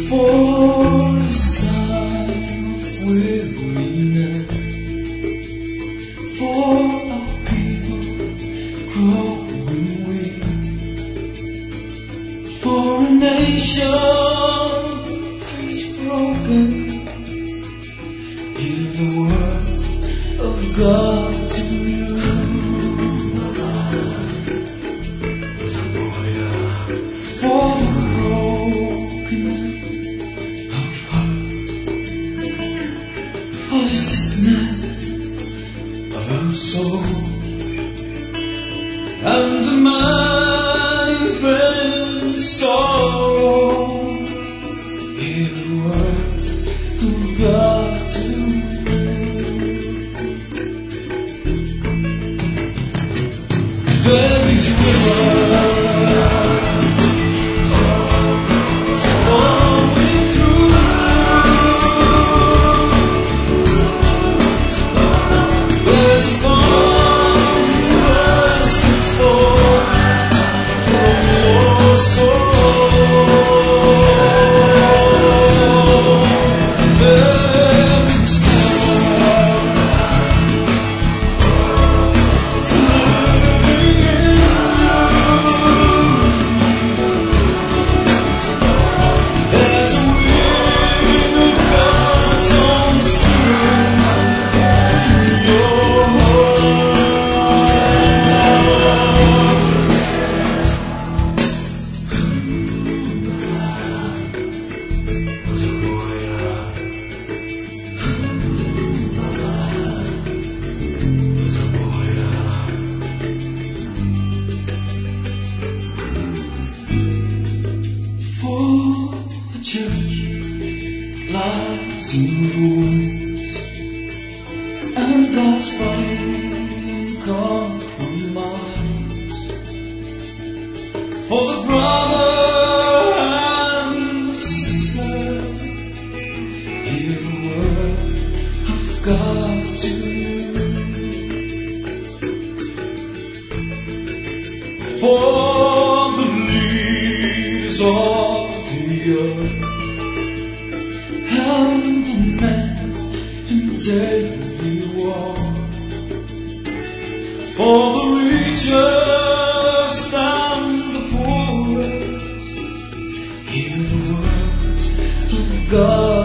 For this time of weariness, for our people growing weak, for a nation that's broken, hear the words of God to you. For the brokenness of heart, for the sickness of our soul, and the man in pain, sorrow, hear the words of God to you. There is a river lies in ruins, and God's body compromise. For the brother and the sister, hear the word of God to you. For the leaders of the earth, and the men in daily war, for the richest and the poorest, hear the words of God.